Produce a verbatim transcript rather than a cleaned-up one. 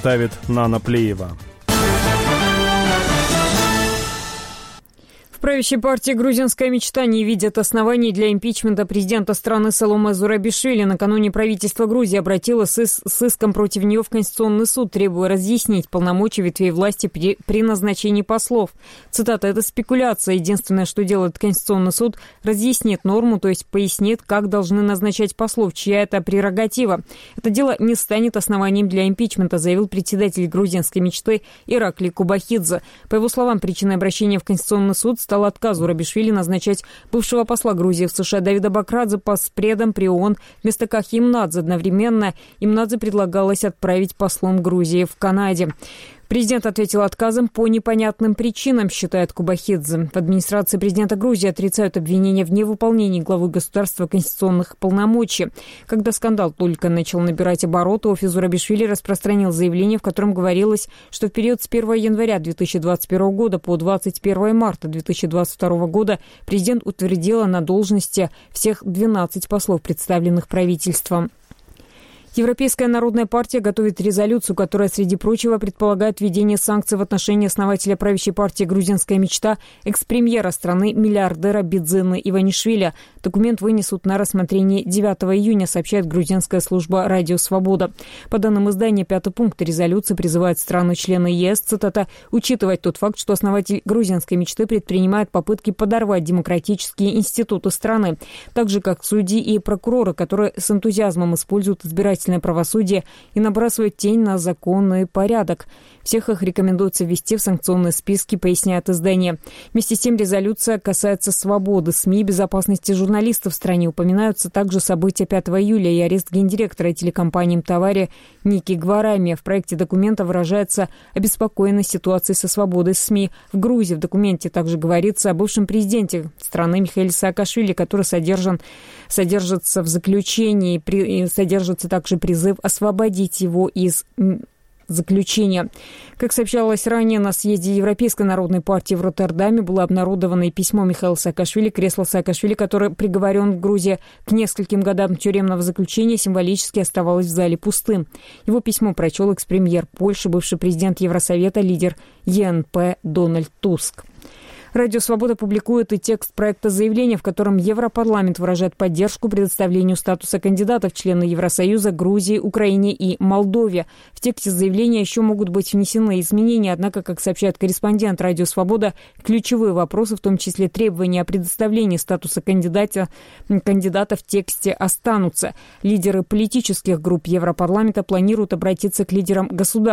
представит Нана Плеева. В правящей партии «Грузинская мечта» не видят оснований для импичмента президента страны Саломе Зурабишвили. Накануне правительство Грузии обратилось с, ис- с иском против нее в Конституционный суд, требуя разъяснить полномочия ветвей власти при, при назначении послов. Цитата: «Это спекуляция. Единственное, что делает Конституционный суд, разъяснит норму, то есть пояснит, как должны назначать послов, чья это прерогатива. Это дело не станет основанием для импичмента», заявил председатель «Грузинской мечты» Ираклий Кубахидзе. По его словам, причиной обращения в Конституционный суд стал отказ Зурабишвили назначать бывшего посла Грузии в США Давида Бакрадзе постпредом при ООН вместо Кахи Имнадзе. Одновременно Имнадзе предлагалось отправить послом Грузии в Канаде. Президент ответил отказом по непонятным причинам, считает Кубахидзе. В администрации президента Грузии отрицают обвинения в невыполнении главы государства конституционных полномочий. Когда скандал только начал набирать обороты, офис Зурабишвили распространил заявление, в котором говорилось, что в период с первого января две тысячи двадцать первого года по двадцать первое марта две тысячи двадцать второго года президент утвердила на должности всех двенадцать послов, представленных правительством. Европейская народная партия готовит резолюцию, которая, среди прочего, предполагает введение санкций в отношении основателя правящей партии «Грузинская мечта», экс-премьера страны, миллиардера Бидзины Иванишвили. Документ вынесут на рассмотрение девятого июня, сообщает грузинская служба «Радио Свобода». По данным издания, пятый пункт резолюции призывает страны-члены ЕС, цитата, «учитывать тот факт, что основатель «Грузинской мечты» предпринимает попытки подорвать демократические институты страны, так же, как судьи и прокуроры, которые с энтузиазмом используют избирательные правосудие и набрасывают тень на законный порядок. Всех их рекомендуется ввести в санкционные списки», поясняет издание. Вместе с тем резолюция касается свободы СМИ и безопасности журналистов в стране. Упоминаются также события пятого июля и арест гендиректора телекомпании «Мтавари» Ники Гварами. В проекте документа выражается обеспокоенность ситуацией со свободой СМИ в Грузии. В документе также говорится о бывшем президенте страны Михаиле Саакашвили, который содержан, содержится в заключении, и содержится также призыв освободить его из заключения. Как сообщалось ранее, на съезде Европейской народной партии в Роттердаме было обнародовано и письмо Михаила Саакашвили. Кресло Саакашвили, который приговорен в Грузии к нескольким годам тюремного заключения, символически оставалось в зале пустым. Его письмо прочел экс-премьер Польши, бывший президент Евросовета, лидер ЕНП Дональд Туск. Радио «Свобода» публикует и текст проекта заявления, в котором Европарламент выражает поддержку предоставлению статуса кандидатов в члены Евросоюза Грузии, Украине и Молдове. В тексте заявления еще могут быть внесены изменения, однако, как сообщает корреспондент «Радио «Свобода», ключевые вопросы, в том числе требования о предоставлении статуса кандидата, кандидата в тексте, останутся. Лидеры политических групп Европарламента планируют обратиться к лидерам государств